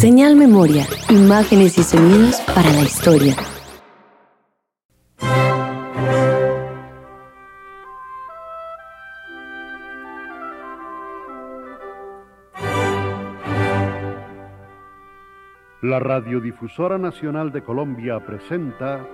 Señal Memoria, imágenes y sonidos para la historia. La Radiodifusora Nacional de Colombia presenta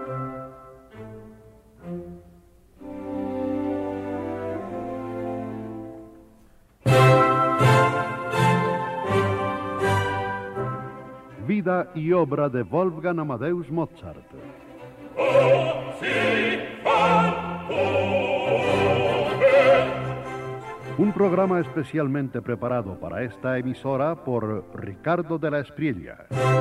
Vida y obra de Wolfgang Amadeus Mozart. Un programa especialmente preparado para esta emisora por Ricardo de la Espriella.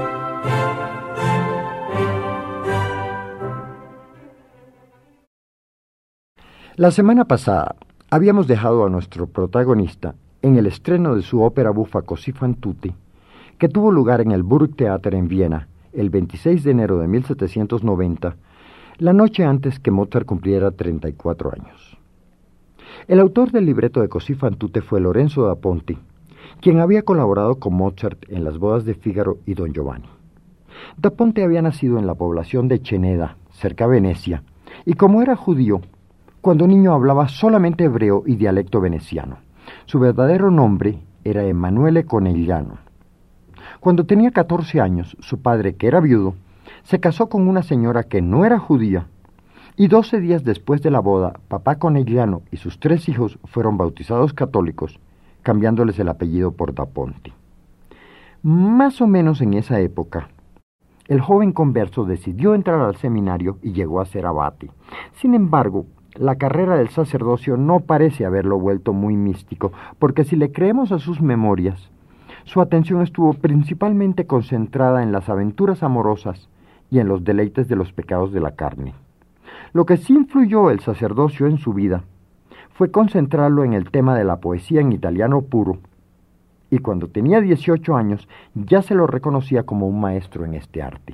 La semana pasada habíamos dejado a nuestro protagonista en el estreno de su ópera bufa Così fan tutti, que tuvo lugar en el Burgtheater en Viena el 26 de enero de 1790, la noche antes que Mozart cumpliera 34 años. El autor del libreto de Così fan tutte fue Lorenzo da Ponte, quien había colaborado con Mozart en las bodas de Fígaro y Don Giovanni. Da Ponte había nacido en la población de Ceneda, cerca de Venecia, y como era judío, cuando niño hablaba solamente hebreo y dialecto veneciano. Su verdadero nombre era Emanuele Conegliano. Cuando tenía 14 años, su padre, que era viudo, se casó con una señora que no era judía, y 12 días después de la boda, papá Conegliano y sus 3 hijos fueron bautizados católicos, cambiándoles el apellido por da Ponte. Más o menos en esa época, el joven converso decidió entrar al seminario y llegó a ser abate. Sin embargo, la carrera del sacerdocio no parece haberlo vuelto muy místico, porque si le creemos a sus memorias, su atención estuvo principalmente concentrada en las aventuras amorosas y en los deleites de los pecados de la carne. Lo que sí influyó el sacerdocio en su vida fue concentrarlo en el tema de la poesía en italiano puro, y cuando tenía 18 años ya se lo reconocía como un maestro en este arte.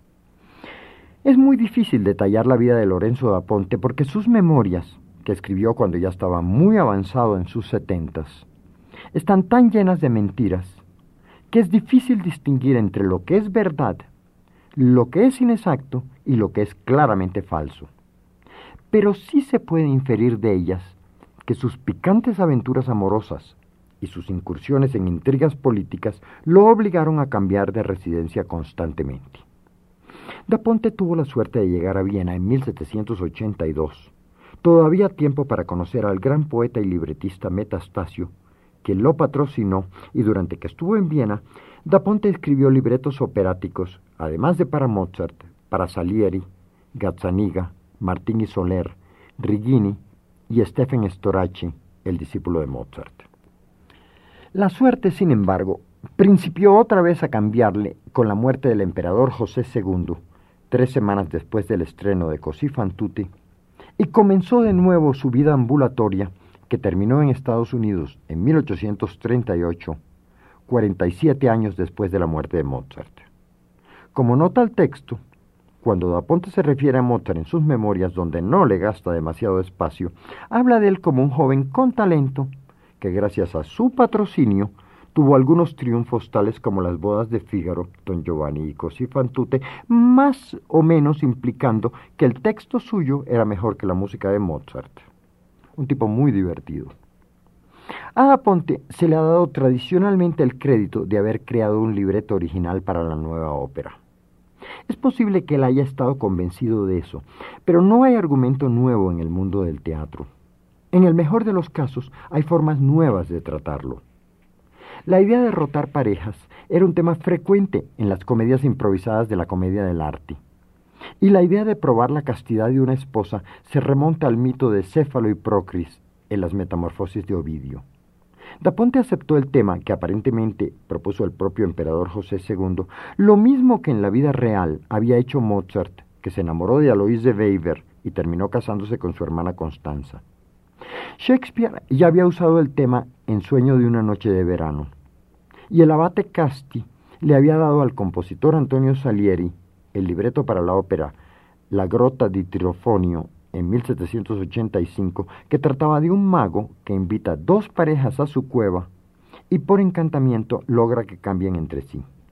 Es muy difícil detallar la vida de Lorenzo da Ponte porque sus memorias, que escribió cuando ya estaba muy avanzado en sus 70s, están tan llenas de mentiras que es difícil distinguir entre lo que es verdad, lo que es inexacto y lo que es claramente falso. Pero sí se puede inferir de ellas que sus picantes aventuras amorosas y sus incursiones en intrigas políticas lo obligaron a cambiar de residencia constantemente. Da Ponte tuvo la suerte de llegar a Viena en 1782, todavía tiempo para conocer al gran poeta y libretista Metastasio, quien lo patrocinó, y durante que estuvo en Viena, Da Ponte escribió libretos operáticos, además de para Mozart, para Salieri, Gazzaniga, Martini Soler, Righini y Stephen Storace, el discípulo de Mozart. La suerte, sin embargo, principió otra vez a cambiarle con la muerte del emperador José II, 3 semanas después del estreno de Così fan tutti, y comenzó de nuevo su vida ambulatoria, que terminó en Estados Unidos en 1838, 47 años después de la muerte de Mozart. Como nota el texto, cuando Da Ponte se refiere a Mozart en sus memorias, donde no le gasta demasiado espacio, habla de él como un joven con talento, que gracias a su patrocinio tuvo algunos triunfos tales como las bodas de Fígaro, Don Giovanni y Così fan tutte, más o menos implicando que el texto suyo era mejor que la música de Mozart. Un tipo muy divertido. A Da Ponte se le ha dado tradicionalmente el crédito de haber creado un libreto original para la nueva ópera. Es posible que él haya estado convencido de eso, pero no hay argumento nuevo en el mundo del teatro. En el mejor de los casos, hay formas nuevas de tratarlo. La idea de rotar parejas era un tema frecuente en las comedias improvisadas de la comedia del arte. Y la idea de probar la castidad de una esposa se remonta al mito de Céfalo y Procris en las Metamorfosis de Ovidio. Da Ponte aceptó el tema que aparentemente propuso el propio emperador José II, lo mismo que en la vida real había hecho Mozart, que se enamoró de Alois de Weber y terminó casándose con su hermana Constanza. Shakespeare ya había usado el tema en Sueño de una noche de verano, y el abate Casti le había dado al compositor Antonio Salieri el libreto para la ópera La Grotta di Tirofonio en 1785, que trataba de un mago que invita 2 parejas a su cueva y por encantamiento logra que cambien entre sí.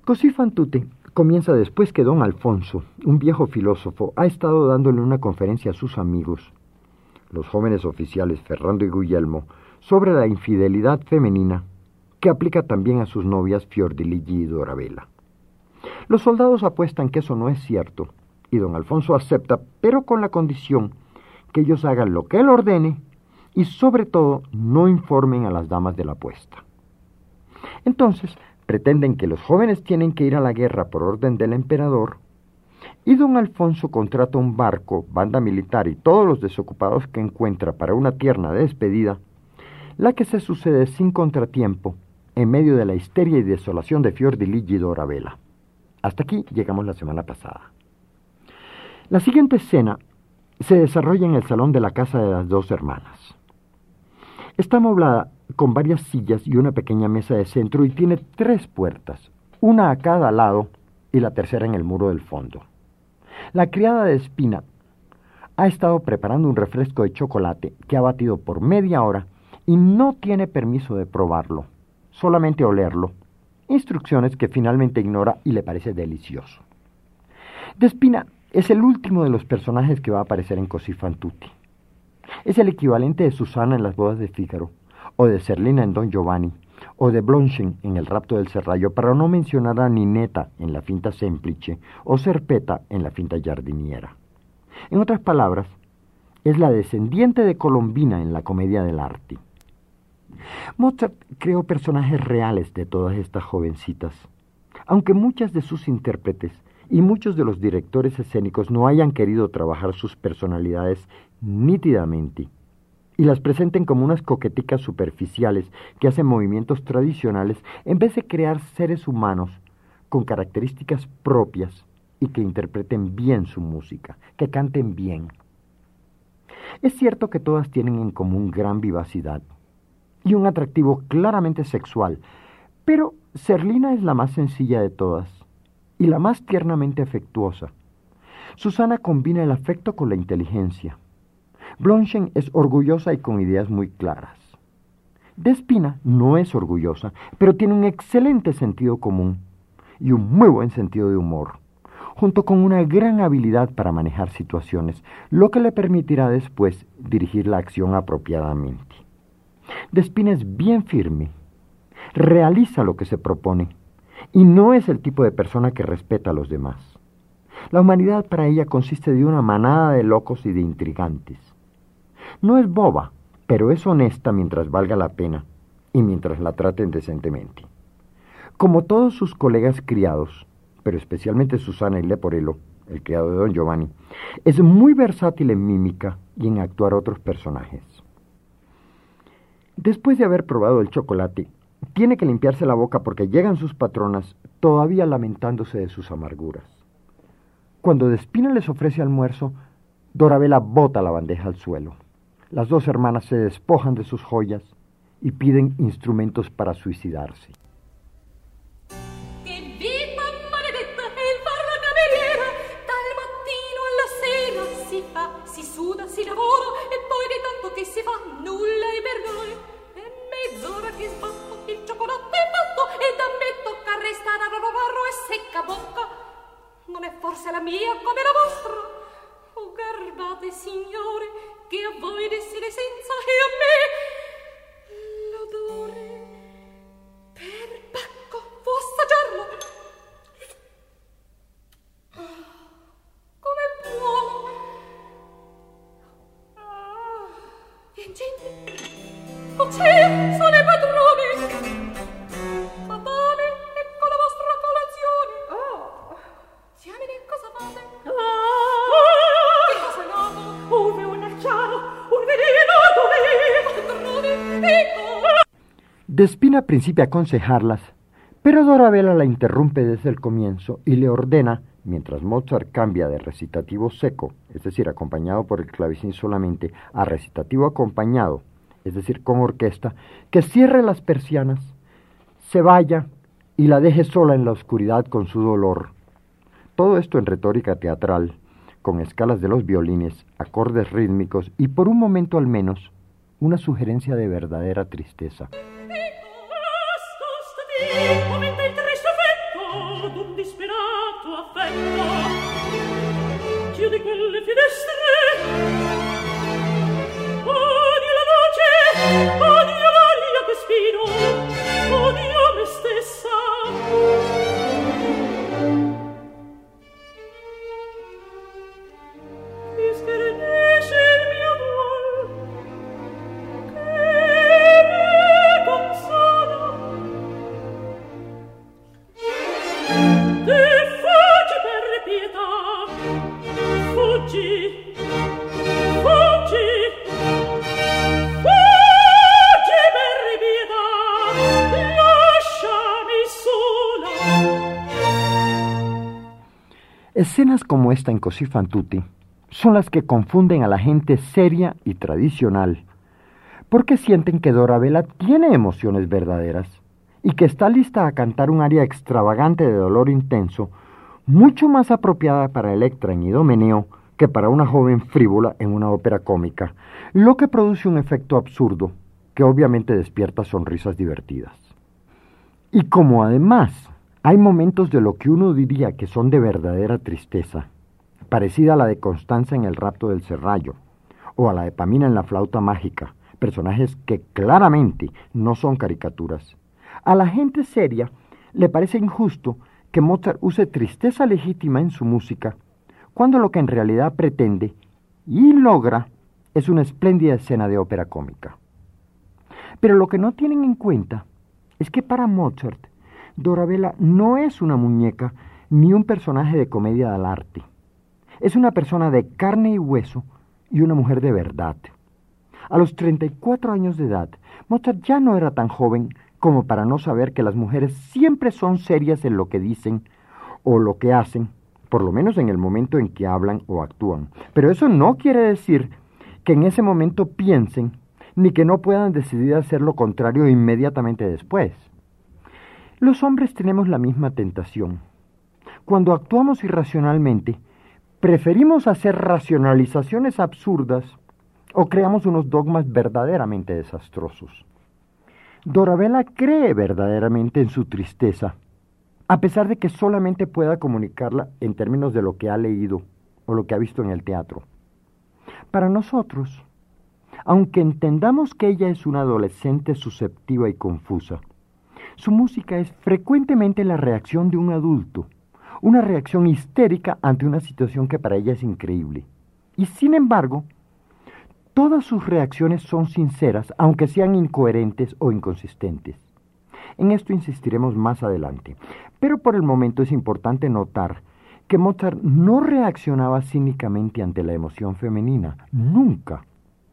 Così fan tutte comienza después que don Alfonso, un viejo filósofo, ha estado dándole una conferencia a sus amigos, los jóvenes oficiales Ferrando y Guglielmo, sobre la infidelidad femenina que aplica también a sus novias Fiordiligi y Dorabella. Los soldados apuestan que eso no es cierto, y don Alfonso acepta, pero con la condición que ellos hagan lo que él ordene y sobre todo no informen a las damas de la apuesta. Entonces pretenden que los jóvenes tienen que ir a la guerra por orden del emperador, y don Alfonso contrata un barco, banda militar y todos los desocupados que encuentra para una tierna despedida, la que se sucede sin contratiempo en medio de la histeria y desolación de Fiordiligi y Dorabella. Hasta aquí llegamos la semana pasada. La siguiente escena se desarrolla en el salón de la casa de las dos hermanas. Está amoblada con varias sillas y una pequeña mesa de centro y tiene 3 puertas, una a cada lado y la tercera en el muro del fondo. La criada de Espina ha estado preparando un refresco de chocolate que ha batido por media hora y no tiene permiso de probarlo, solamente olerlo, instrucciones que finalmente ignora y le parece delicioso. Despina es el último de los personajes que va a aparecer en Così fan tutte. Es el equivalente de Susana en Las bodas de Fígaro, o de Zerlina en Don Giovanni, o de Blonchen en El rapto del Serrallo, para no mencionar a Ninetta en La finta semplice, o Serpeta en La finta giardiniera. En otras palabras, es la descendiente de Colombina en La comedia dell'arte. Mozart creó personajes reales de todas estas jovencitas, aunque muchas de sus intérpretes y muchos de los directores escénicos no hayan querido trabajar sus personalidades nítidamente y las presenten como unas coqueticas superficiales que hacen movimientos tradicionales en vez de crear seres humanos con características propias y que interpreten bien su música, que canten bien. Es cierto que todas tienen en común gran vivacidad y un atractivo claramente sexual, pero Zerlina es la más sencilla de todas y la más tiernamente afectuosa. Susana combina el afecto con la inteligencia. Blonchen es orgullosa y con ideas muy claras. Despina no es orgullosa, pero tiene un excelente sentido común y un muy buen sentido de humor, junto con una gran habilidad para manejar situaciones, lo que le permitirá después dirigir la acción apropiadamente. Despina es bien firme, realiza lo que se propone y no es el tipo de persona que respeta a los demás. La humanidad para ella consiste de una manada de locos y de intrigantes. No es boba, pero es honesta mientras valga la pena y mientras la traten decentemente. Como todos sus colegas criados, pero especialmente Susana y Leporello, el criado de Don Giovanni, es muy versátil en mímica y en actuar otros personajes. Después de haber probado el chocolate, tiene que limpiarse la boca porque llegan sus patronas todavía lamentándose de sus amarguras. Cuando Despina les ofrece almuerzo, Dorabella bota la bandeja al suelo. Las dos hermanas se despojan de sus joyas y piden instrumentos para suicidarse. Si suda, si lavora e poi di tanto che si fa nulla è per noi. È mezz'ora che sbatto, il cioccolato è fatto ed a me tocca restare a rovarro e secca bocca. Non è forse la mia come la vostra? Oh, guardate, signore, che a voi d'essere senza e a me l'odore. Per Bacco, fu assaggiarlo. Com'è buono. Vincente, oh c'è, sono i padroni. Fatale, ecco la vostra colazione. Oh, diamine, cosa fate? Che cosa è nato? Uve un acciaro, un veleno, dove? Padroni, ecco. Despina principia a aconsejarlas, pero Dorabella la interrumpe desde el comienzo y le ordena, mientras Mozart cambia de recitativo seco, es decir, acompañado por el clavecín solamente, a recitativo acompañado, es decir, con orquesta, que cierre las persianas, se vaya y la deje sola en la oscuridad con su dolor. Todo esto en retórica teatral, con escalas de los violines, acordes rítmicos y, por un momento al menos, una sugerencia de verdadera tristeza. Aumenta il terrestre effetto. d'un disperato affetto. Chiudi quelle finestre, odio la voce, odio l'aria che spiro, odio me stessa. Mi schernisce il mio duol, che me consola. Te fuggi per pietà, fuggi, fuggi, fuggi per pietà, lasciami sola. Escenas como esta en Così fan tutti son las que confunden a la gente seria y tradicional, porque sienten que Dorabella tiene emociones verdaderas y que está lista a cantar un aria extravagante de dolor intenso, mucho más apropiada para Electra en Idomeneo que para una joven frívola en una ópera cómica, lo que produce un efecto absurdo que obviamente despierta sonrisas divertidas. Y como además hay momentos de lo que uno diría que son de verdadera tristeza, parecida a la de Constanza en El rapto del Serrallo, o a la de Pamina en La flauta mágica, personajes que claramente no son caricaturas, a la gente seria le parece injusto que Mozart use tristeza legítima en su música, cuando lo que en realidad pretende y logra es una espléndida escena de ópera cómica. Pero lo que no tienen en cuenta es que para Mozart, Dorabella no es una muñeca ni un personaje de comedia del arte. Es una persona de carne y hueso y una mujer de verdad. A los 34 años de edad, Mozart ya no era tan joven como para no saber que las mujeres siempre son serias en lo que dicen o lo que hacen, por lo menos en el momento en que hablan o actúan. Pero eso no quiere decir que en ese momento piensen, ni que no puedan decidir hacer lo contrario inmediatamente después. Los hombres tenemos la misma tentación. Cuando actuamos irracionalmente, preferimos hacer racionalizaciones absurdas o creamos unos dogmas verdaderamente desastrosos. Dorabella cree verdaderamente en su tristeza, a pesar de que solamente pueda comunicarla en términos de lo que ha leído o lo que ha visto en el teatro. Para nosotros, aunque entendamos que ella es una adolescente susceptiva y confusa, su música es frecuentemente la reacción de un adulto, una reacción histérica ante una situación que para ella es increíble. Y sin embargo, todas sus reacciones son sinceras, aunque sean incoherentes o inconsistentes. En esto insistiremos más adelante. Pero por el momento es importante notar que Mozart no reaccionaba cínicamente ante la emoción femenina, nunca.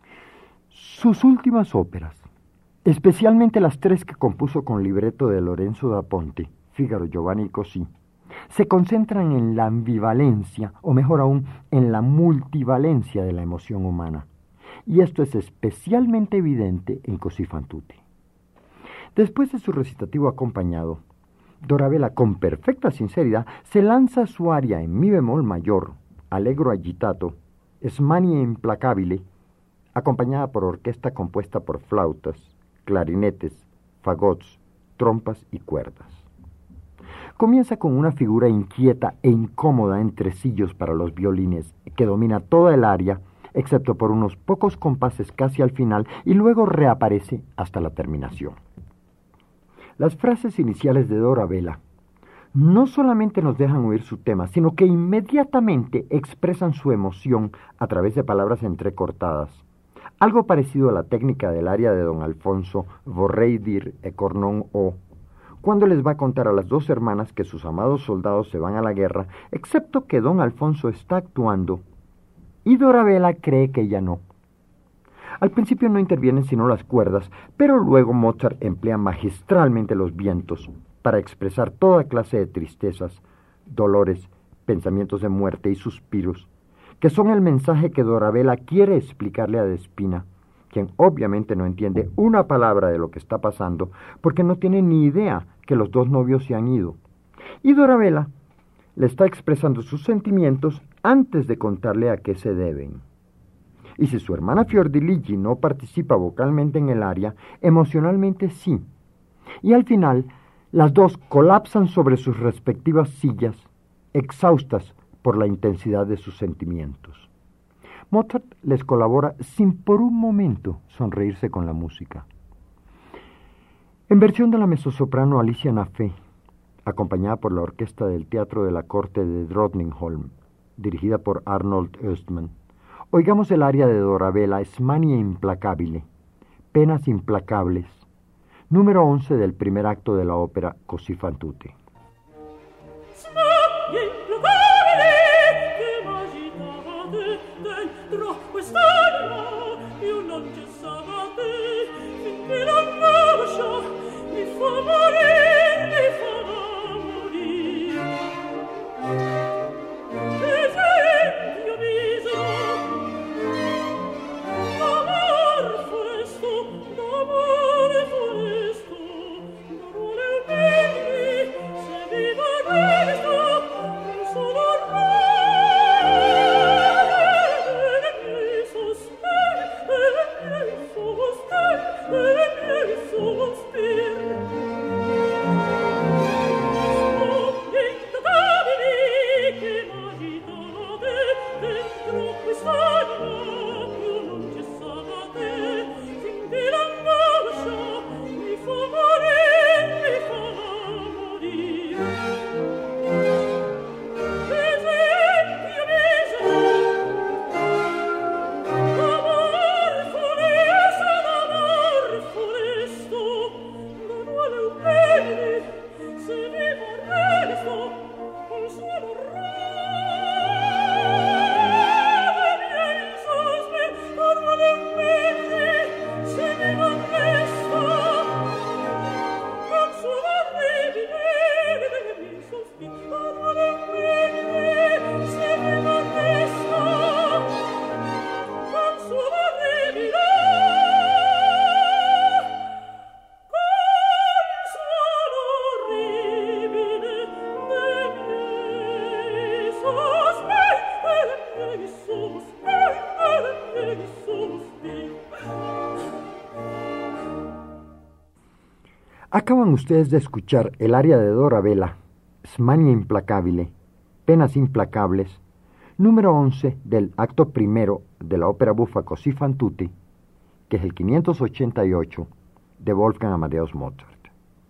Sus últimas óperas, especialmente las 3 que compuso con libreto de Lorenzo da Ponte, Fígaro, Giovanni y Così, se concentran en la ambivalencia, o mejor aún, en la multivalencia de la emoción humana. Y esto es especialmente evidente en Così fan tutti. Después de su recitativo acompañado, Dorabella, con perfecta sinceridad, se lanza su aria en mi bemol mayor, allegro agitato, smanie implacabile, acompañada por orquesta compuesta por flautas, clarinetes, fagots, trompas y cuerdas. Comienza con una figura inquieta e incómoda en tresillos para los violines, que domina toda el aria, excepto por unos pocos compases casi al final, y luego reaparece hasta la terminación. Las frases iniciales de Dorabella no solamente nos dejan oír su tema, sino que inmediatamente expresan su emoción a través de palabras entrecortadas, algo parecido a la técnica del aria de Don Alfonso, Vorrei dir e cor non ho, cuando les va a contar a las 2 hermanas que sus amados soldados se van a la guerra, excepto que Don Alfonso está actuando y Dorabella cree que ella no. Al principio no intervienen sino las cuerdas, pero luego Mozart emplea magistralmente los vientos para expresar toda clase de tristezas, dolores, pensamientos de muerte y suspiros, que son el mensaje que Dorabella quiere explicarle a Despina, quien obviamente no entiende una palabra de lo que está pasando, porque no tiene ni idea que los 2 novios se han ido. Y Dorabella le está expresando sus sentimientos antes de contarle a qué se deben. Y si su hermana Fiordiligi no participa vocalmente en el aria, emocionalmente sí. Y al final Las dos colapsan sobre sus respectivas sillas, exhaustas por la intensidad de sus sentimientos. Mozart les colabora sin por un momento sonreírse con la música. En versión de la mezzosoprano Alicia Naffé, acompañada por la orquesta del Teatro de la Corte de Drottningholm, dirigida por Arnold Östman, oigamos el aria de Dorabella, Smania implacabile, Penas implacables, número 11 del primer acto de la ópera Così fan tutte. Acaban ustedes de escuchar el aria de Dorabella, Smania implacabile, Penas implacables, número 11 del acto primero de la ópera buffa Così fan tutte, que es el 588 de Wolfgang Amadeus Mozart.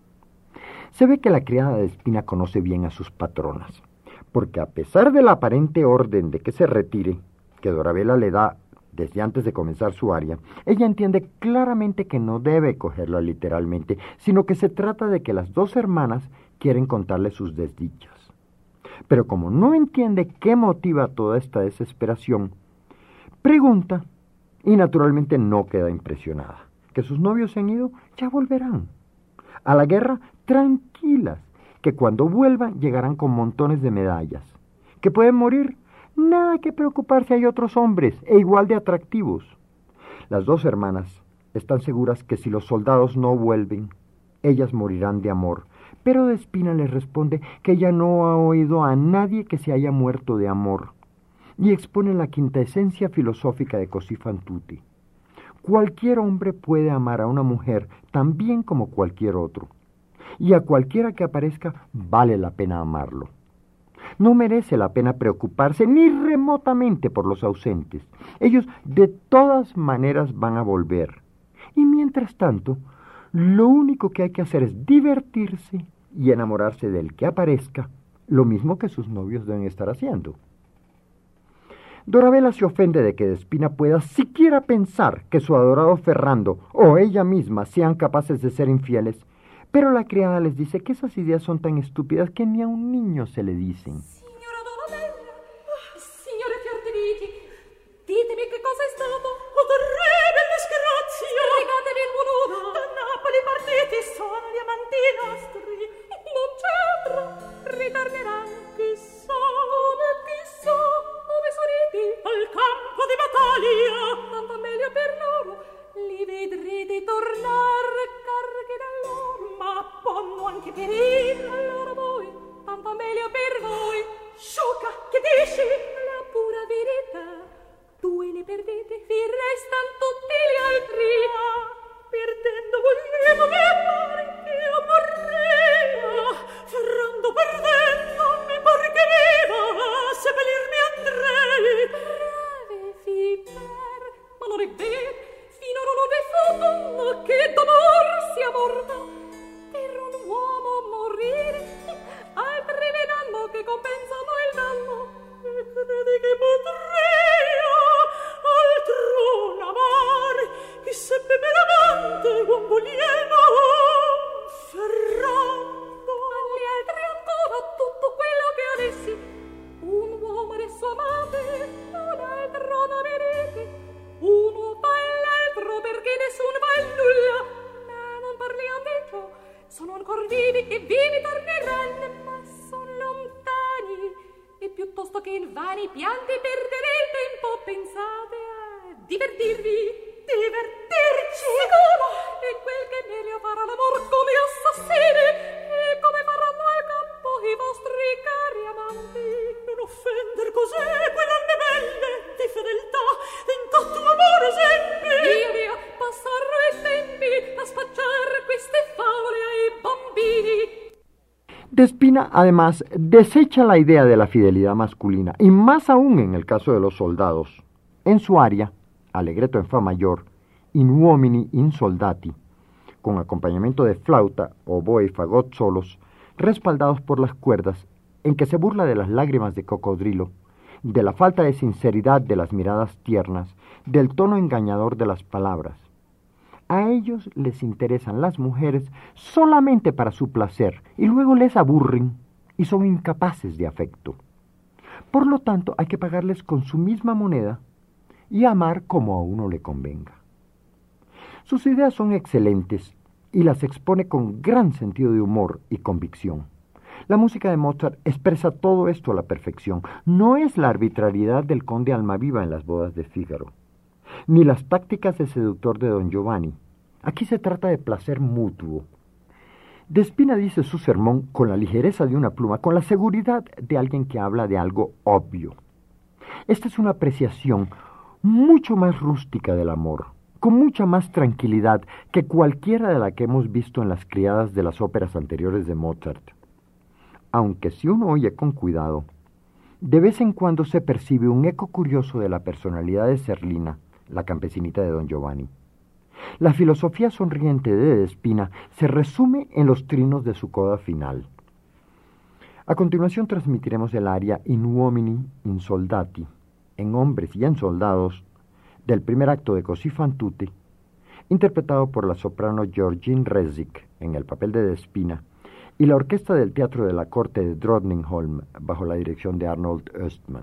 Se ve que la criada de Spina conoce bien a sus patronas, porque a pesar de la aparente orden de que se retire, que Dorabella le da desde antes de comenzar su aria, ella entiende claramente que no debe cogerla literalmente, sino que se trata de que las dos hermanas quieren contarle sus desdichas. Pero como no entiende qué motiva toda esta desesperación, pregunta y naturalmente no queda impresionada. Que sus novios se han ido, ya volverán. A la guerra, tranquilas, que cuando vuelvan llegarán con montones de medallas. Que pueden morir, nada que preocuparse, hay otros hombres, e igual de atractivos. Las dos hermanas están seguras que si los soldados no vuelven, ellas morirán de amor. Pero Despina les responde que ella no ha oído a nadie que se haya muerto de amor, y expone la quintaesencia filosófica de Così fan tutte. Cualquier hombre puede amar a una mujer tan bien como cualquier otro, y a cualquiera que aparezca vale la pena amarlo. No merece la pena preocuparse ni remotamente por los ausentes. Ellos de todas maneras van a volver. Y mientras tanto, lo único que hay que hacer es divertirse y enamorarse del que aparezca, lo mismo que sus novios deben estar haciendo. Dorabella se ofende de que Despina pueda siquiera pensar que su adorado Ferrando o ella misma sean capaces de ser infieles, pero la criada les dice que esas ideas son tan estúpidas que ni a un niño se le dicen. Signora Dorabella, signore Fiordiviti, ditemi che cosa è stato. Orribile disgrazia! Spiegatevi il buono. Da Napoli partiti sono gli amanti nostri. Non c'entra, ritorneranno. Chissà, come chissà, dove sono riti? Al campo di battaglia. Tanto meglio per loro, li vedrete tornare carichi da loro. Ma ponno anche perire, allora voi, tanto meglio per voi. Sciocca, che dici? La pura verità. Due ne perdete, vi restano tutti gli altri. Perdendo volevo che pare che io morrei. sono ancor vivi e vivi torneranno, ma son lontani, e piuttosto che in vani pianti perdere il tempo, pensate a divertirvi. Divertirci! Sicuro! E quel che meglio farà l'amor come assassini, e come faranno al campo i vostri cari amanti. Non offender cos'è quell'anime belle di fedeltà, in tanto amore esempi. Via, passarlo i tempi a spacciare queste favole ai bambini. Despina, además, desecha la idea de la fidelidad masculina, y más aún en el caso de los soldados. En su aria, Allegretto en fa mayor, in uomini in soldati, con acompañamiento de flauta, oboe y fagot solos, respaldados por las cuerdas, en que se burla de las lágrimas de cocodrilo, de la falta de sinceridad de las miradas tiernas, del tono engañador de las palabras. A ellos les interesan las mujeres solamente para su placer, y luego les aburren y son incapaces de afecto. Por lo tanto, hay que pagarles con su misma moneda y amar como a uno le convenga. Sus ideas son excelentes y las expone con gran sentido de humor y convicción. La música de Mozart expresa todo esto a la perfección. No es la arbitrariedad del conde Almaviva en las bodas de Fígaro, ni las tácticas de seductor de Don Giovanni. Aquí se trata de placer mutuo. Despina dice su sermón con la ligereza de una pluma, con la seguridad de alguien que habla de algo obvio. Esta es una apreciación mucho más rústica del amor, con mucha más tranquilidad que cualquiera de la que hemos visto en las criadas de las óperas anteriores de Mozart. Aunque si uno oye con cuidado, de vez en cuando se percibe un eco curioso de la personalidad de Serlina, la campesinita de Don Giovanni. La filosofía sonriente de Despina se resume en los trinos de su coda final. A continuación transmitiremos el aria In uomini in soldati, en hombres y en soldados, del primer acto de Così fan tutte, interpretado por la soprano Georgine Rezik en el papel de Despina, y la orquesta del Teatro de la Corte de Drottningholm bajo la dirección de Arnold Östman.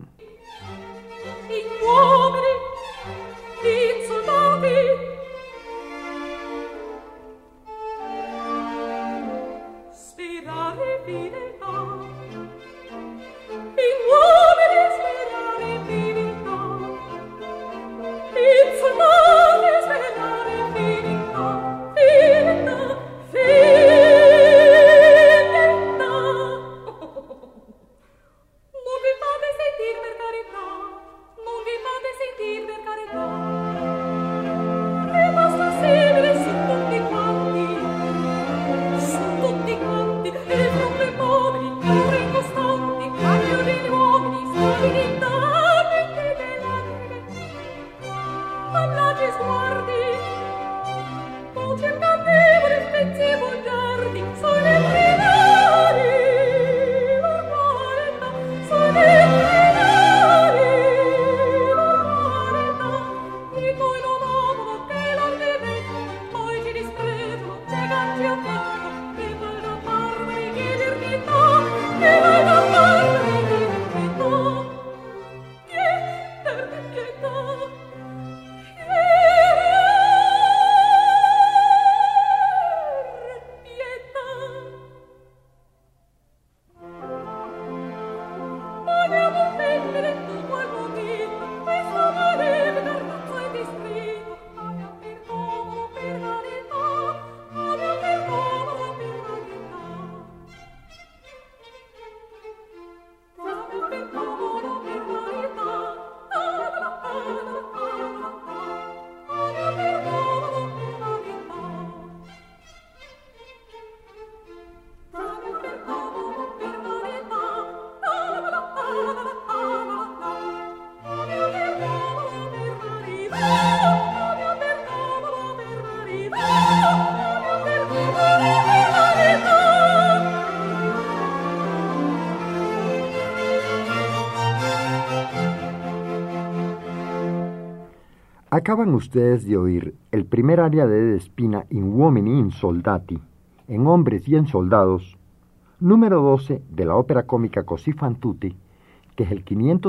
Acaban ustedes de oír el primer aria de Despina in uomini in soldati, en hombres y en soldados, número 12 de la ópera cómica Così fan tutte, que es el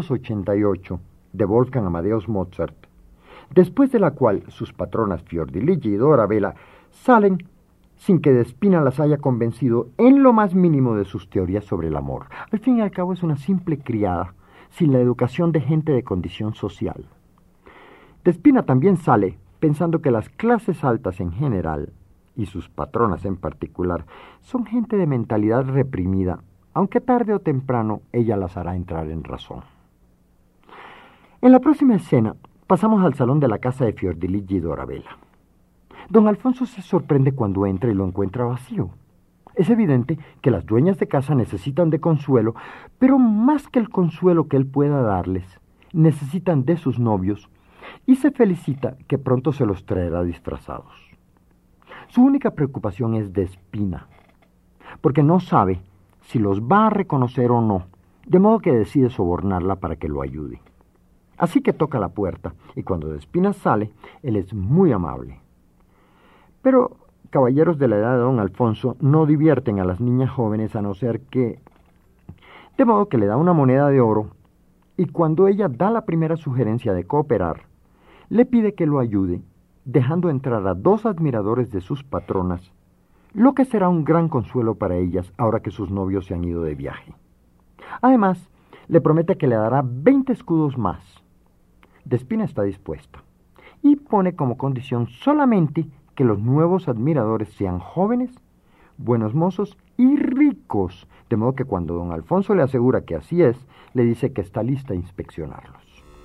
588 de Wolfgang Amadeus Mozart, después de la cual sus patronas Fiordiligi y Dorabella salen sin que Despina las haya convencido en lo más mínimo de sus teorías sobre el amor. Al fin y al cabo es una simple criada, sin la educación de gente de condición social. Despina también sale pensando que las clases altas en general, y sus patronas en particular, son gente de mentalidad reprimida, aunque tarde o temprano ella las hará entrar en razón. En la próxima escena pasamos al salón de la casa de Fiordiligi y Dorabella. Don Alfonso se sorprende cuando entra y lo encuentra vacío. Es evidente que las dueñas de casa necesitan de consuelo, pero más que el consuelo que él pueda darles, necesitan de sus novios, y se felicita que pronto se los traerá disfrazados. Su única preocupación es Despina, porque no sabe si los va a reconocer o no, de modo que decide sobornarla para que lo ayude. Así que toca la puerta, y cuando Despina sale, él es muy amable. Pero caballeros de la edad de don Alfonso no divierten a las niñas jóvenes a no ser que... De modo que le da una moneda de oro, y cuando ella da la primera sugerencia de cooperar, le pide que lo ayude, dejando entrar a 2 admiradores de sus patronas, lo que será un gran consuelo para ellas ahora que sus novios se han ido de viaje. Además, le promete que le dará 20 escudos más. Despina está dispuesta, y pone como condición solamente que los nuevos admiradores sean jóvenes, buenos mozos y ricos, de modo que cuando don Alfonso le asegura que así es, le dice que está lista a inspeccionarlos.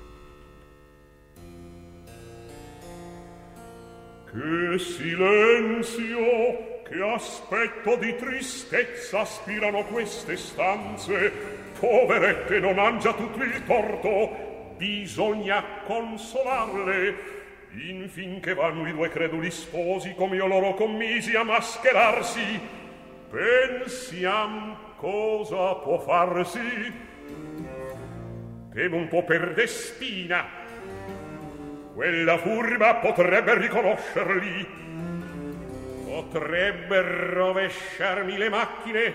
Che silenzio, che aspetto di tristezza aspirano queste stanze. Poverette, non han già tutto il torto, bisogna consolarle. Infin che vanno i 2 creduli sposi, come io loro commisi, a mascherarsi, pensiam cosa può farsi. Temo un po' per Despina, quella furba potrebbe riconoscerli, potrebbe rovesciarmi le macchine.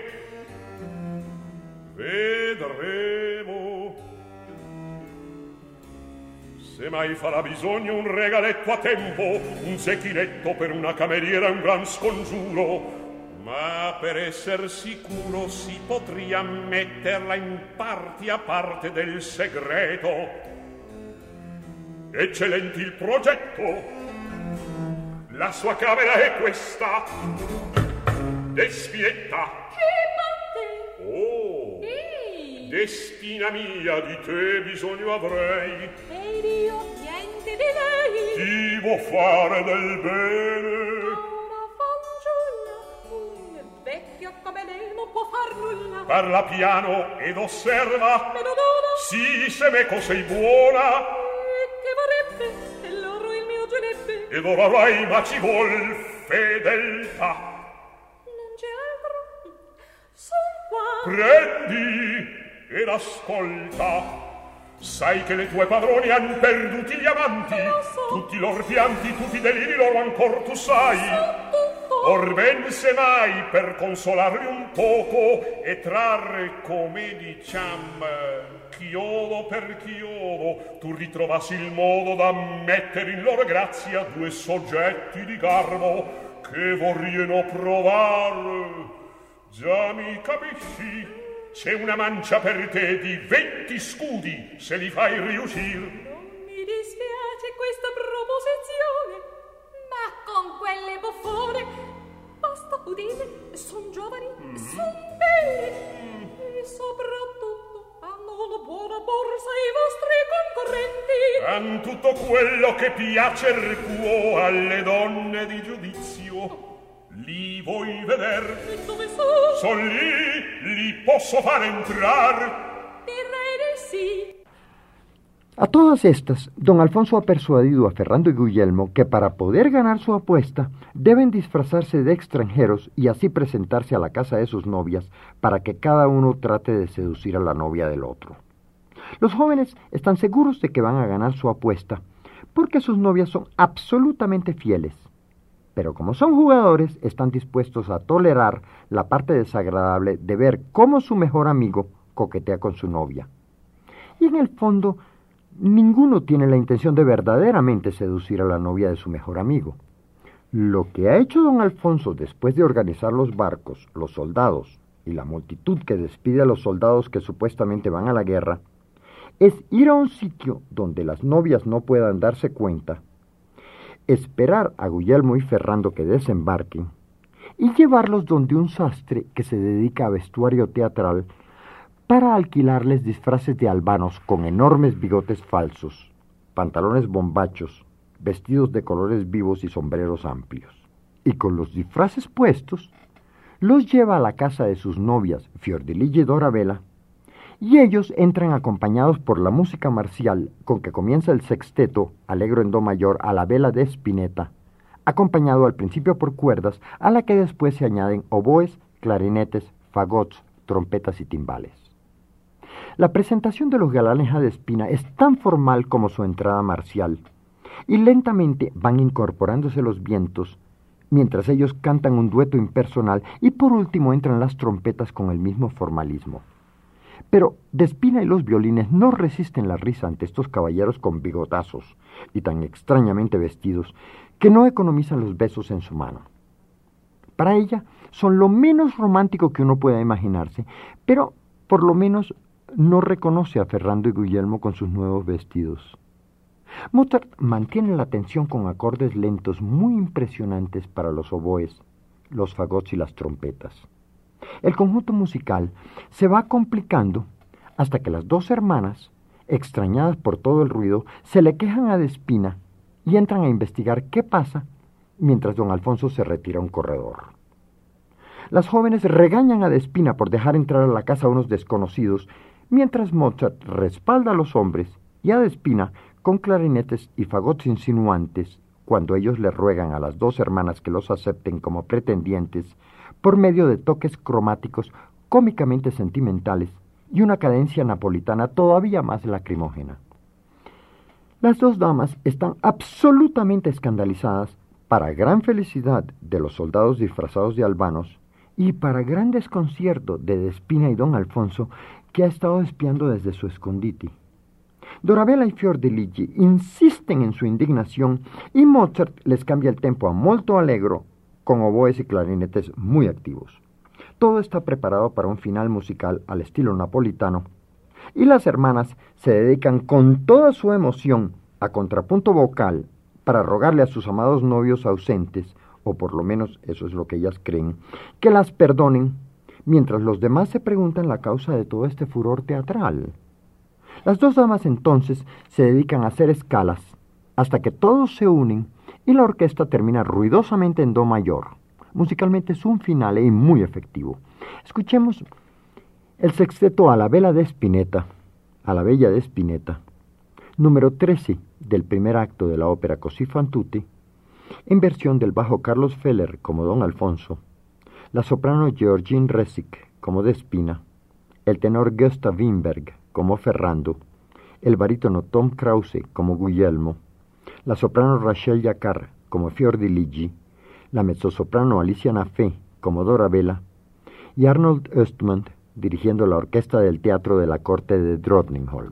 Vedremo. Se mai farà bisogno un regaletto a tempo, un zecchinetto per una cameriera, un gran scongiuro, ma per esser sicuro si potria metterla in parti a parte del segreto. Eccellenti il progetto. La sua camera è questa. Despinetta. Che batte! Oh! Ehi! Despina mia, di te bisogno avrei. Ed io niente di lei. Ti vuol fare del bene. Una fanciulla, un vecchio come lei non può far nulla. Parla piano ed osserva. Me lo dona. Sì, se meco sei buona. Che vorrebbe? E loro il mio gerebbe. Ed ora vai, ma ci vuol fedeltà. Non c'è altro. Son qua. Prendi ed ascolta. Sai che le tue padrone han perduti gli amanti. Lo so. Tutti i lor pianti, tutti i deliri loro ancor tu sai. Tutto. Or ben se mai per consolarli un poco e trarre, come diciam, chiodo per chiodo, tu ritrovassi il modo da mettere in loro grazia 2 soggetti di garbo che vorrieno provar. Già mi capisci? C'è una mancia per te di 20 scudi se li fai riuscir. Non mi dispiace questa proposizione, ma con quelle buffone basta udire, son giovani, son belli e soprattutto hanno una buona borsa i vostri concorrenti. Han tutto quello che piacer può alle donne di giudizio. Li vuoi veder? E dove sono? Son lì, li posso far entrar. Direi di sì. A todas estas, don Alfonso ha persuadido a Ferrando y Guglielmo que para poder ganar su apuesta deben disfrazarse de extranjeros y así presentarse a la casa de sus novias para que cada uno trate de seducir a la novia del otro. Los jóvenes están seguros de que van a ganar su apuesta porque sus novias son absolutamente fieles. Pero como son jugadores, están dispuestos a tolerar la parte desagradable de ver cómo su mejor amigo coquetea con su novia. Y en el fondo, ninguno tiene la intención de verdaderamente seducir a la novia de su mejor amigo. Lo que ha hecho don Alfonso después de organizar los barcos, los soldados y la multitud que despide a los soldados que supuestamente van a la guerra, es ir a un sitio donde las novias no puedan darse cuenta, esperar a Guglielmo y Ferrando que desembarquen y llevarlos donde un sastre que se dedica a vestuario teatral para alquilarles disfraces de albanos con enormes bigotes falsos, pantalones bombachos, vestidos de colores vivos y sombreros amplios. Y con los disfraces puestos, los lleva a la casa de sus novias, Fiordiligi y Dorabella, y ellos entran acompañados por la música marcial con que comienza el sexteto, Allegro en do mayor, a la vela de Spinetta, acompañado al principio por cuerdas, a la que después se añaden oboes, clarinetes, fagots, trompetas y timbales. La presentación de los galanes a Despina es tan formal como su entrada marcial, y lentamente van incorporándose los vientos, mientras ellos cantan un dueto impersonal, y por último entran las trompetas con el mismo formalismo. Pero Despina y los violines no resisten la risa ante estos caballeros con bigotazos y tan extrañamente vestidos que no economizan los besos en su mano. Para ella son lo menos romántico que uno pueda imaginarse, pero por lo menos no reconoce a Ferrando y Guglielmo con sus nuevos vestidos. Mozart mantiene la tensión con acordes lentos muy impresionantes para los oboes, los fagots y las trompetas. El conjunto musical se va complicando hasta que las dos hermanas, extrañadas por todo el ruido, se le quejan a Despina y entran a investigar qué pasa mientras don Alfonso se retira a un corredor. Las jóvenes regañan a Despina por dejar entrar a la casa a unos desconocidos, mientras Mozart respalda a los hombres y a Despina con clarinetes y fagots insinuantes cuando ellos le ruegan a las dos hermanas que los acepten como pretendientes por medio de toques cromáticos cómicamente sentimentales y una cadencia napolitana todavía más lacrimógena. Las dos damas están absolutamente escandalizadas, para gran felicidad de los soldados disfrazados de albanos y para gran desconcierto de Despina y don Alfonso, que ha estado espiando desde su escondite. Dorabella y Fiordiligi insisten en su indignación y Mozart les cambia el tempo a molto allegro con oboes y clarinetes muy activos. Todo está preparado para un final musical al estilo napolitano y las hermanas se dedican con toda su emoción a contrapunto vocal para rogarle a sus amados novios ausentes, o por lo menos eso es lo que ellas creen, que las perdonen, mientras los demás se preguntan la causa de todo este furor teatral. Las dos damas entonces se dedican a hacer escalas, hasta que todos se unen y la orquesta termina ruidosamente en do mayor. Musicalmente es un finale y muy efectivo. Escuchemos el sexteto a la vela de Spinetta, a la bella de Spinetta, número 13 del primer acto de la ópera Così fan tutti, en versión del bajo Carlos Feller como don Alfonso, la soprano Georgine Resic como Despina, el tenor Gustav Wimberg como Ferrando, el barítono Tom Krause como Guglielmo, la soprano Rachel Jacquard como Fiordiligi, la mezzosoprano Alicia Nafé como Dorabella y Arnold Östman dirigiendo la orquesta del teatro de la corte de Drottningholm.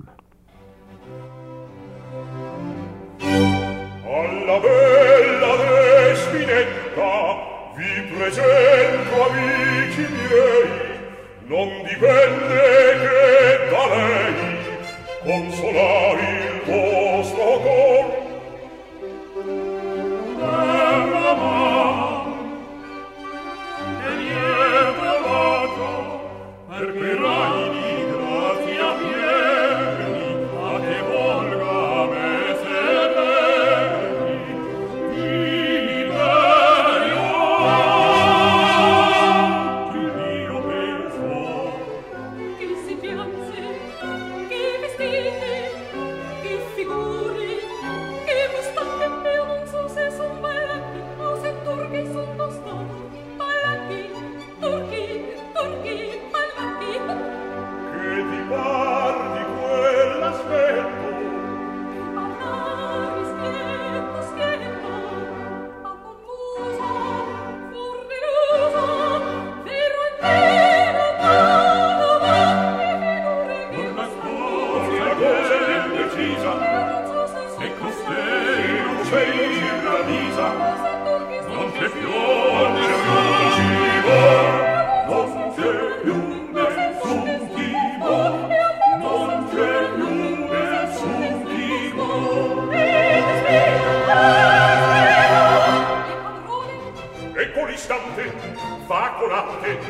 Alla bella de Spinetta vi presento amici miei, non dipende che da lei consolar il vostro cor.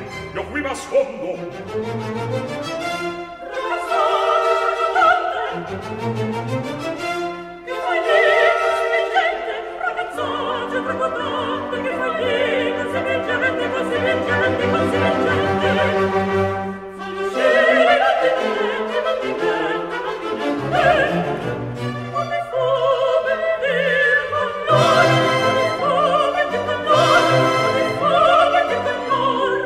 io qui m'ascondo. Che fai lì, gente, ragazzaccia, prepotente, che fai lì, così veggente, così veggente, così veggente. Fai uscire l'attinente, l'attinente, l'attinente. Come fu per dire con noi, come fu per dire con noi, come fu per dire con noi.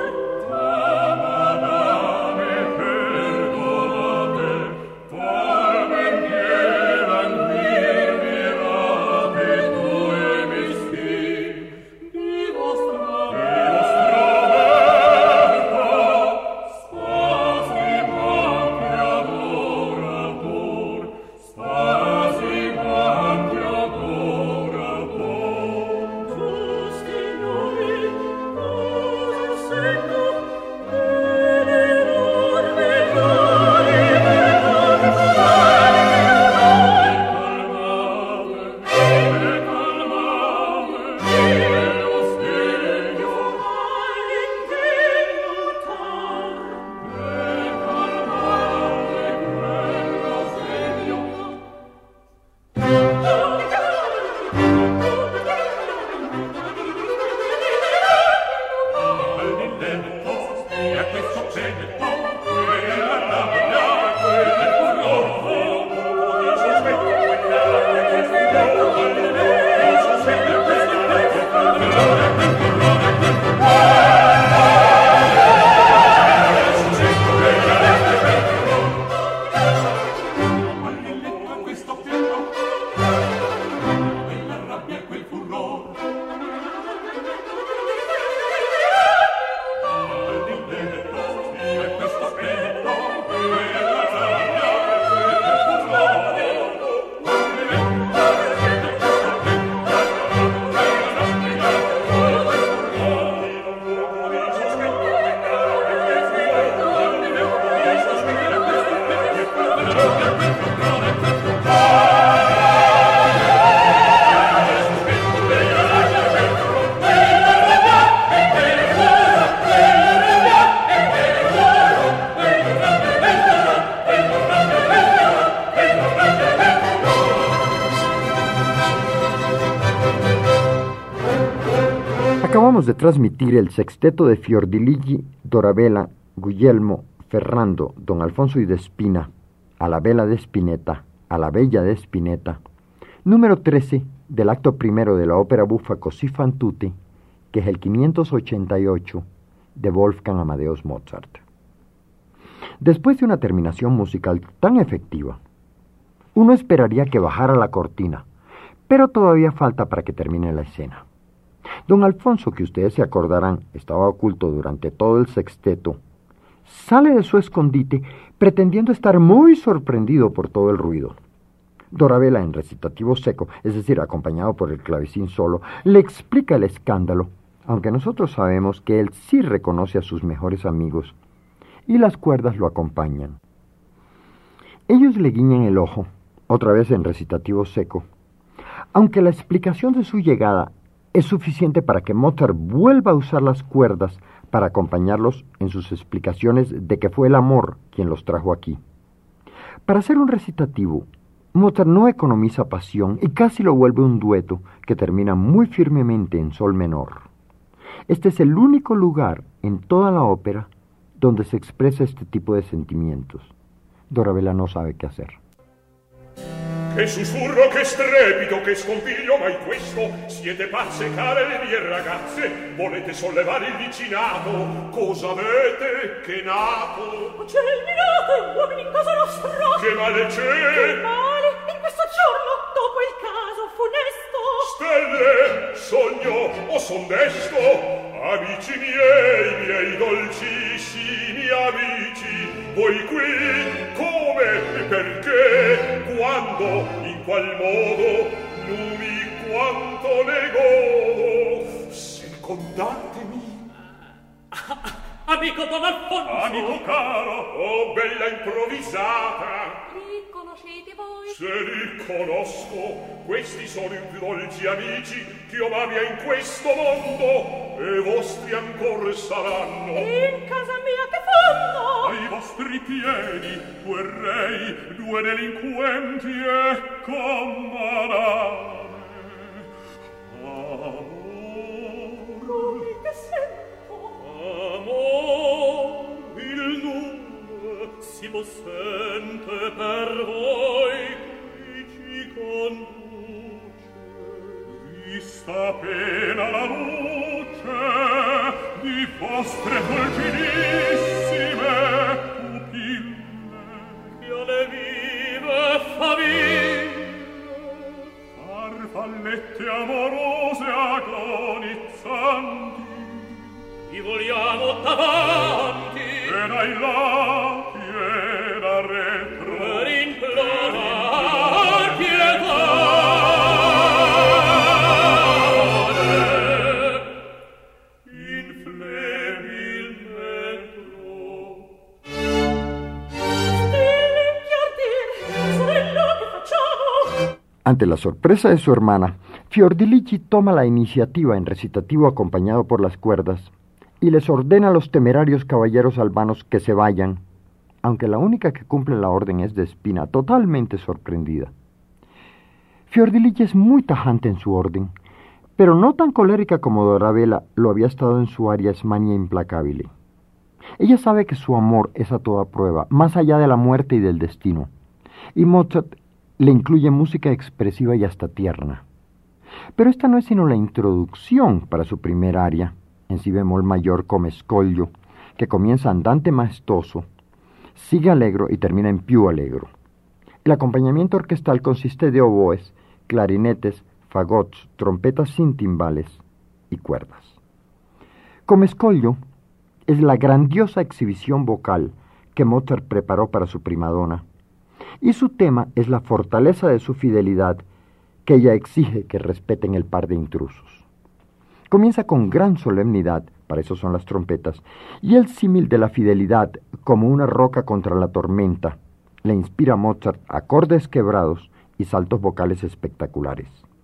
Madame, perdonate, poi vengieran mirate tue mischi. Di vostra merda, spasi manchi adorator, spasi manchi adorator. Giusti noi, cosa sento, bene orme cari, Acabamos de transmitir el sexteto de Fiordiligi, Dorabella, Guglielmo, Ferrando, Don Alfonso y de Espina, a la Vela de Spinetta, a la Bella de Spinetta, número 13 del acto primero de la ópera bufa Così fan tutti, que es el 588 de Wolfgang Amadeus Mozart. Después de una terminación musical tan efectiva, uno esperaría que bajara la cortina, pero todavía falta para que termine la escena. Don Alfonso, que ustedes se acordarán, estaba oculto durante todo el sexteto, sale de su escondite pretendiendo estar muy sorprendido por todo el ruido. Dorabella, en recitativo seco, es decir, acompañado por el clavecín solo, le explica el escándalo, aunque nosotros sabemos que él sí reconoce a sus mejores amigos, y las cuerdas lo acompañan. Ellos le guiñan el ojo, otra vez en recitativo seco, aunque la explicación de su llegada es suficiente para que Mozart vuelva a usar las cuerdas para acompañarlos en sus explicaciones de que fue el amor quien los trajo aquí. Para hacer un recitativo, Mozart no economiza pasión y casi lo vuelve un dueto que termina muy firmemente en sol menor. Este es el único lugar en toda la ópera donde se expresa este tipo de sentimientos. Dorabella no sabe qué hacer. Che sussurro, che strepito, che scompiglio, mai questo? Siete pazze, care le mie ragazze? Volete sollevare il vicinato? Cosa avete? Che nato? C'è il mirate, uomini in casa nostra! Che male c'è? Che male? In questo giorno, dopo il caso funesto! Stelle, sogno o son desto? Amici miei dolcissimi amici, voi qui, come e perché, quando, in qual modo, numi quanto ne godo, secondatemi. A amico Don Alfonso. Amico caro, oh bella improvvisata. Riconoscete voi? Se li conosco, questi sono i più dolci amici che io abbia in questo mondo, e vostri ancora saranno. In casa mia che fanno? Ai vostri piedi, due rei, due delinquenti e commarane. Come che sento? Amor, il nome si possente per voi chi ci conduce. Vista pena la luce di vostre fulgidissime pupille, che alle vive faville farfallette amorose agonizzanti vi vogliamo davanti e dai lati e da retro per implorar pietà inflebil metro. Stilli chiardir, sorello, che facciamo? Ante la sorpresa de su hermana, Fiordilici toma la iniciativa en recitativo acompañado por las cuerdas y les ordena a los temerarios caballeros albanos que se vayan, aunque la única que cumple la orden es Despina, totalmente sorprendida. Fiordilici es muy tajante en su orden, pero no tan colérica como Dorabella lo había estado en su Arias Mania implacable. Ella sabe que su amor es a toda prueba, más allá de la muerte y del destino, y Mozart le incluye música expresiva y hasta tierna. Pero esta no es sino la introducción para su primer aria, en si bemol mayor come scoglio, que comienza andante maestoso, sigue allegro y termina en più allegro. El acompañamiento orquestal consiste de oboes, clarinetes, fagots, trompetas sin timbales y cuerdas. Come scoglio es la grandiosa exhibición vocal que Mozart preparó para su primadona, y su tema es la fortaleza de su fidelidad que ella exige que respeten el par de intrusos. Comienza con gran solemnidad, para eso son las trompetas, y el símil de la fidelidad como una roca contra la tormenta le inspira a Mozart acordes quebrados y saltos vocales espectaculares.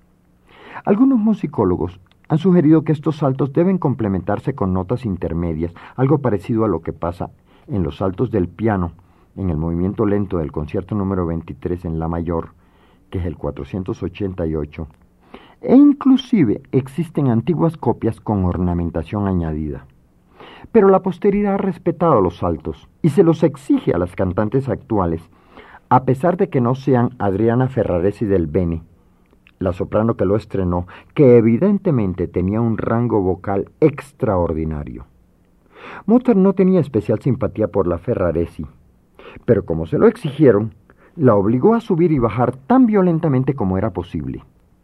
Algunos musicólogos han sugerido que estos saltos deben complementarse con notas intermedias, algo parecido a lo que pasa en los saltos del piano, en el movimiento lento del concierto número 23 en la mayor, que es el 488, e inclusive existen antiguas copias con ornamentación añadida. Pero la posteridad ha respetado los saltos y se los exige a las cantantes actuales, a pesar de que no sean Adriana Ferraresi del Beni, la soprano que lo estrenó, que evidentemente tenía un rango vocal extraordinario. Mozart no tenía especial simpatía por la Ferraresi, pero como se lo exigieron, la obligó a subir y bajar tan violentamente como era posible.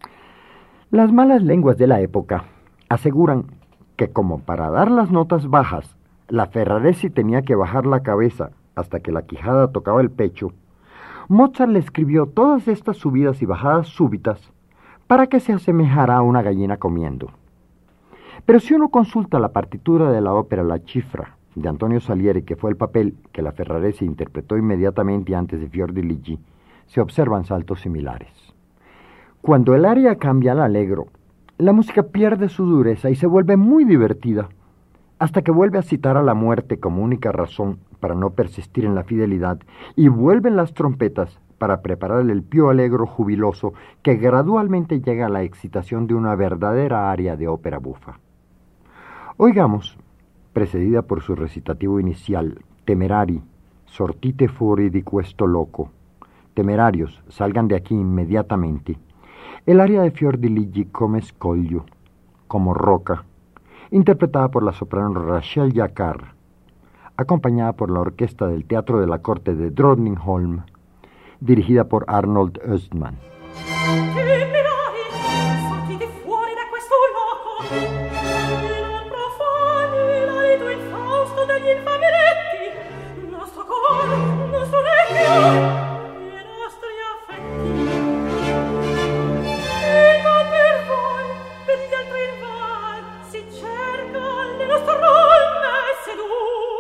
Las malas lenguas de la época aseguran que como para dar las notas bajas, la Ferraresi tenía que bajar la cabeza hasta que la quijada tocaba el pecho, Mozart le escribió todas estas subidas y bajadas súbitas para que se asemejara a una gallina comiendo. Pero si uno consulta la partitura de la ópera La Cifra, de Antonio Salieri, que fue el papel que la Ferraresi interpretó inmediatamente antes de Fiordilici, se observan saltos similares. Cuando el aria cambia al allegro, la música pierde su dureza y se vuelve muy divertida, hasta que vuelve a citar a la muerte como única razón para no persistir en la fidelidad, y vuelven las trompetas para preparar el più allegro jubiloso que gradualmente llega a la excitación de una verdadera aria de ópera bufa. Oigamos, precedida por su recitativo inicial, Temerari, sortite fuori di questo loco, temerarios, salgan de aquí inmediatamente, el aria de Fiordilici come scoglio, como roca, interpretada por la soprano Rachel Jacquard, acompañada por la orquesta del Teatro de la Corte de Drottningholm, dirigida por Arnold Östman. Temerari, sortite fuori da questo loco, e non profani l'alito infausto degli infamiretti, nostro cor, nostro vecchio, e nostri affetti. E non per voi, per gli altri inval, si cerca le nostre donne sedute.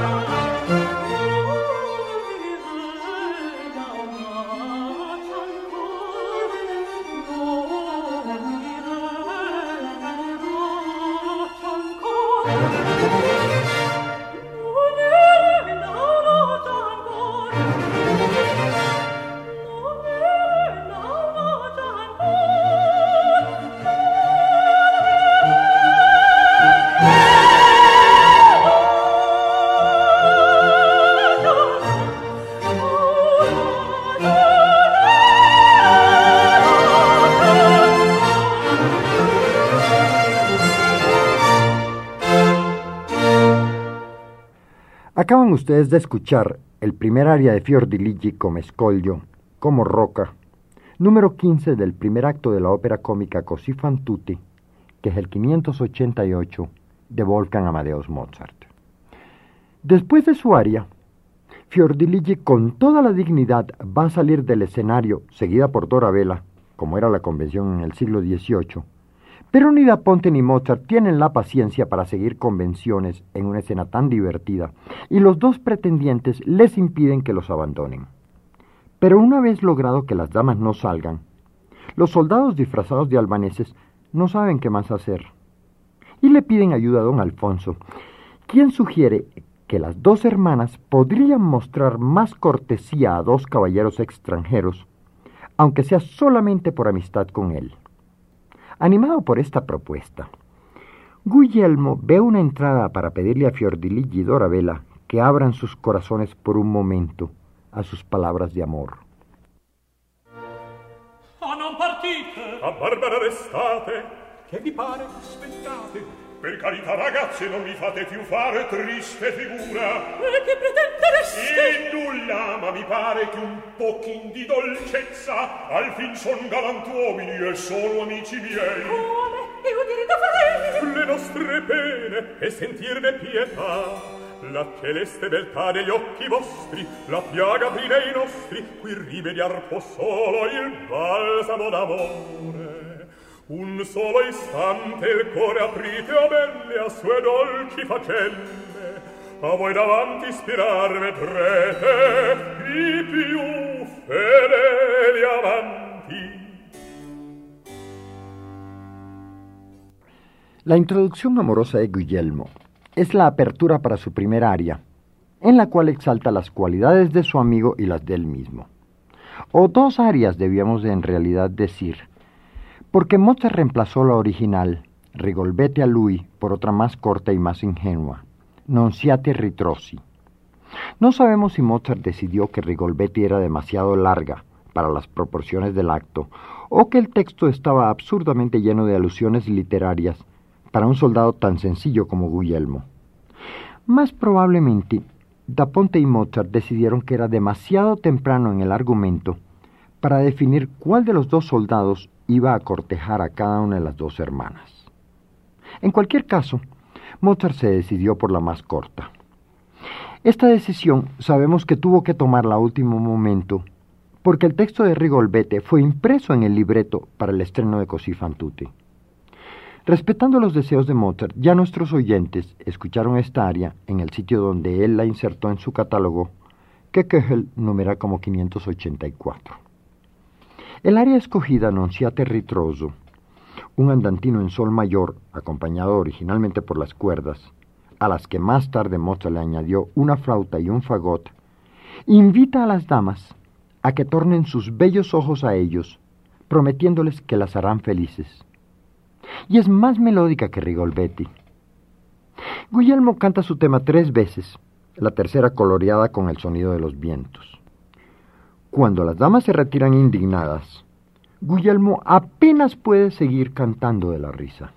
Acaban ustedes de escuchar el primer aria de Fiordiligi come Scoglio, como Roca, número 15 del primer acto de la ópera cómica Così fan tutti, que es el 588 de Wolfgang Amadeus Mozart. Después de su aria, Fiordiligi con toda la dignidad va a salir del escenario, seguida por Dorabella, como era la convención en el siglo XVIII, pero ni Da Ponte ni Mozart tienen la paciencia para seguir convenciones en una escena tan divertida, y los dos pretendientes les impiden que los abandonen. Pero una vez logrado que las damas no salgan, los soldados disfrazados de albaneses no saben qué más hacer, y le piden ayuda a don Alfonso, quien sugiere que las dos hermanas podrían mostrar más cortesía a dos caballeros extranjeros, aunque sea solamente por amistad con él. Animado por esta propuesta, Guglielmo ve una entrada para pedirle a Fiordiligi y Dorabella que abran sus corazones por un momento a sus palabras de amor. Non partite! A Barbara restate! Che vi pare? Aspettate! Per carità, ragazze, non mi fate più fare triste figura. E che pretendereste? In nulla, ma mi pare che un pochin di dolcezza, al fin son galantuomini e sono amici miei. Come? E udire da farei? Le nostre pene e sentirne pietà, la celeste beltà degli occhi vostri, la piaga prima i nostri, qui rimediar può solo il balsamo d'amore. Un solo istante il cuore aprite, o belle, a sue dolci facende, a voi davanti ispirar vedrete i più fedeli amanti. La introducción amorosa de Guglielmo es la apertura para su primer aria, en la cual exalta las cualidades de su amigo y las de él mismo. O dos arias debíamos en realidad decir, porque Mozart reemplazó la original, Rigolbete a lui, por otra más corta y más ingenua, Non siate ritrosi. No sabemos si Mozart decidió que Rigolbete era demasiado larga para las proporciones del acto, o que el texto estaba absurdamente lleno de alusiones literarias para un soldado tan sencillo como Guglielmo. Más probablemente, Da Ponte y Mozart decidieron que era demasiado temprano en el argumento para definir cuál de los dos soldados iba a cortejar a cada una de las dos hermanas. En cualquier caso, Mozart se decidió por la más corta. Esta decisión sabemos que tuvo que tomarla a último momento, porque el texto de Rigolbete fue impreso en el libreto para el estreno de Così fan tutti. Respetando los deseos de Mozart, ya nuestros oyentes escucharon esta aria en el sitio donde él la insertó en su catálogo, que Köchel numera como 584. El aria escogida, Non siate ritroso, un andantino en sol mayor, acompañado originalmente por las cuerdas, a las que más tarde Mozart le añadió una flauta y un fagot, invita a las damas a que tornen sus bellos ojos a ellos, prometiéndoles que las harán felices. Y es más melódica que Rigolbete. Guglielmo canta su tema 3 veces, la tercera coloreada con el sonido de los vientos. Cuando las damas se retiran indignadas, Guglielmo apenas puede seguir cantando de la risa.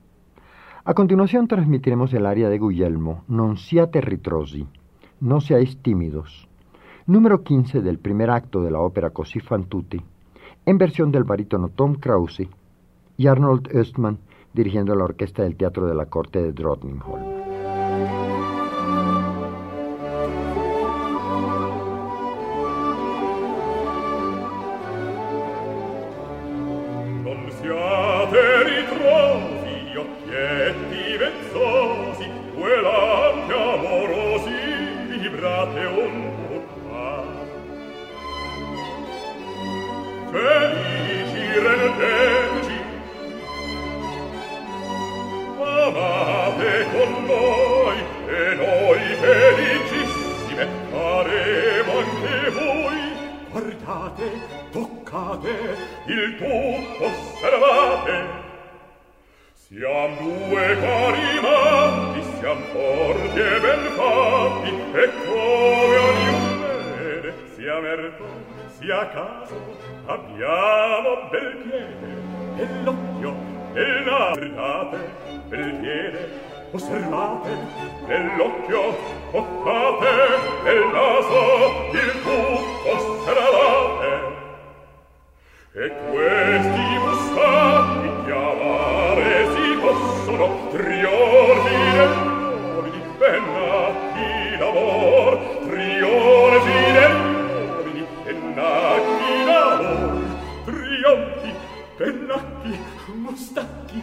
A continuación transmitiremos el aria de Guglielmo, Non siate ritrosi, no seáis tímidos, número 15 del primer acto de la ópera Così fan tutti, en versión del barítono Tom Krause y Arnold Östman dirigiendo la orquesta del Teatro de la Corte de Drottningholm. Occhietti vezzosi, due lampi amorosi, che un fa. Felici reneteci, amate con noi, e noi felicissime faremo anche voi. Guardate, toccate, il tutto osservate. Siam due cari manti, siam forti e ben fatti, e come ognuno vede, sia merto, sia caso, abbiamo bel piede, bell'occhio, bel naso. Guardate, bel piede, osservate, bell'occhio, toccate, bel naso, il tutto osservate. E questi mustacchi chiamare si possono trionfi degli uomini ben nati d'amor, trionfi degli uomini ben nati d'amor, trionfi, pennacchi, mustacchi.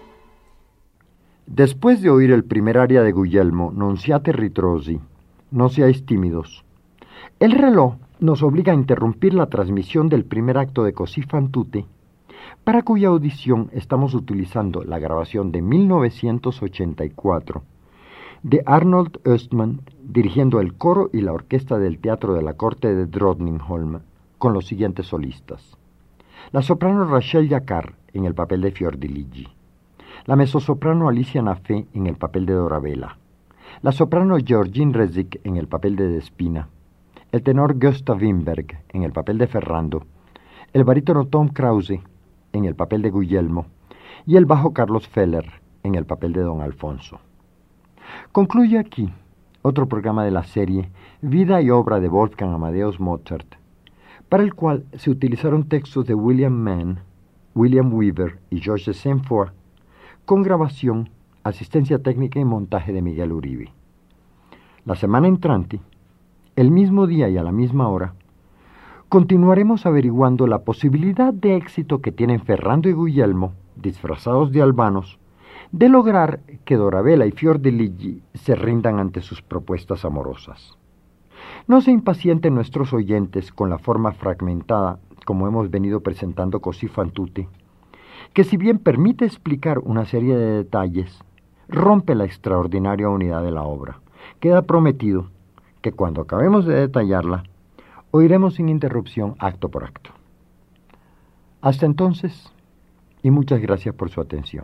Después de oír el primer aria de Guglielmo, Non siate ritrosi, no seáis tímidos, el reloj nos obliga a interrumpir la transmisión del primer acto de Così fan tutte, para cuya audición estamos utilizando la grabación de 1984 de Arnold Östman dirigiendo el coro y la orquesta del Teatro de la Corte de Drottningholm con los siguientes solistas: la soprano Rachel Jacquard en el papel de Fiordiligi, la mezzosoprano Alicia Nafé en el papel de Dorabella, la soprano Georgine Rezik en el papel de Despina, el tenor Gustav Wimberg en el papel de Ferrando, el barítono Tom Krause en el papel de Guglielmo y el bajo Carlos Feller en el papel de Don Alfonso. Concluye aquí otro programa de la serie Vida y obra de Wolfgang Amadeus Mozart, para el cual se utilizaron textos de William Mann, William Weaver y Georges Saint-Foy, con grabación, asistencia técnica y montaje de Miguel Uribe. La semana entrante, el mismo día y a la misma hora, continuaremos averiguando la posibilidad de éxito que tienen Ferrando y Guglielmo, disfrazados de albanos, de lograr que Dorabella y Fiordiligi se rindan ante sus propuestas amorosas. No se impacienten nuestros oyentes con la forma fragmentada, como hemos venido presentando Così fan tutte, que si bien permite explicar una serie de detalles, rompe la extraordinaria unidad de la obra. Queda prometido que cuando acabemos de detallarla, oiremos sin interrupción acto por acto. Hasta entonces, y muchas gracias por su atención.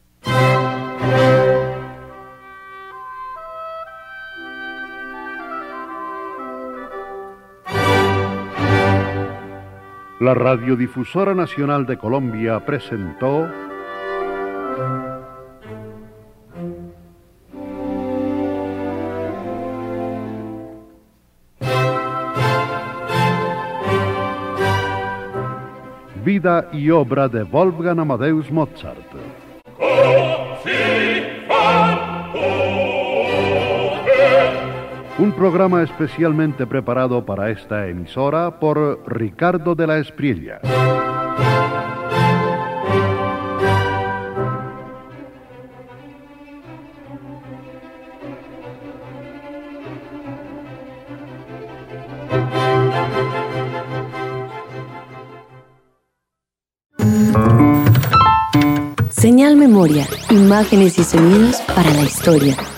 La Radiodifusora Nacional de Colombia presentó Vida y obra de Wolfgang Amadeus Mozart. Un programa especialmente preparado para esta emisora por Ricardo de la Espriella. Señal Memoria, imágenes y sonidos para la historia.